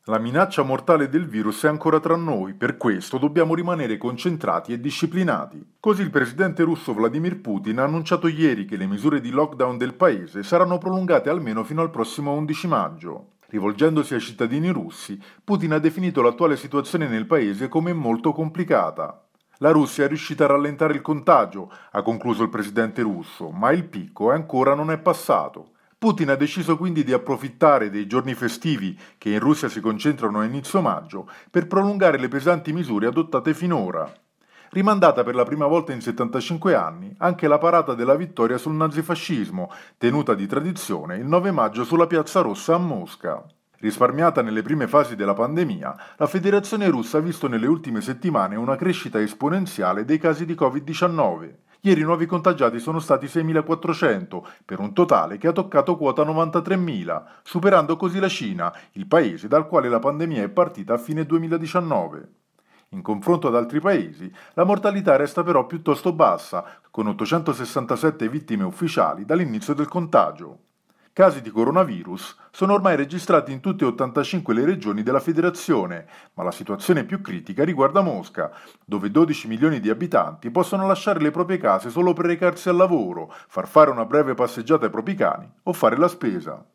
La minaccia mortale del virus è ancora tra noi, per questo dobbiamo rimanere concentrati e disciplinati. Così il presidente russo Vladimir Putin ha annunciato ieri che le misure di lockdown del paese saranno prolungate almeno fino al prossimo 11 maggio. Rivolgendosi ai cittadini russi, Putin ha definito l'attuale situazione nel paese come molto complicata. La Russia è riuscita a rallentare il contagio, ha concluso il presidente russo, ma il picco ancora non è passato. Putin ha deciso quindi di approfittare dei giorni festivi che in Russia si concentrano a inizio maggio per prolungare le pesanti misure adottate finora. Rimandata per la prima volta in 75 anni anche la parata della vittoria sul nazifascismo, tenuta di tradizione il 9 maggio sulla Piazza Rossa a Mosca. Risparmiata nelle prime fasi della pandemia, la Federazione russa ha visto nelle ultime settimane una crescita esponenziale dei casi di Covid-19. Ieri i nuovi contagiati sono stati 6.400, per un totale che ha toccato quota 93.000, superando così la Cina, il paese dal quale la pandemia è partita a fine 2019. In confronto ad altri paesi, la mortalità resta però piuttosto bassa, con 867 vittime ufficiali dall'inizio del contagio. Casi di coronavirus sono ormai registrati in tutte e 85 le regioni della federazione, ma la situazione più critica riguarda Mosca, dove 12 milioni di abitanti possono lasciare le proprie case solo per recarsi al lavoro, far fare una breve passeggiata ai propri cani o fare la spesa.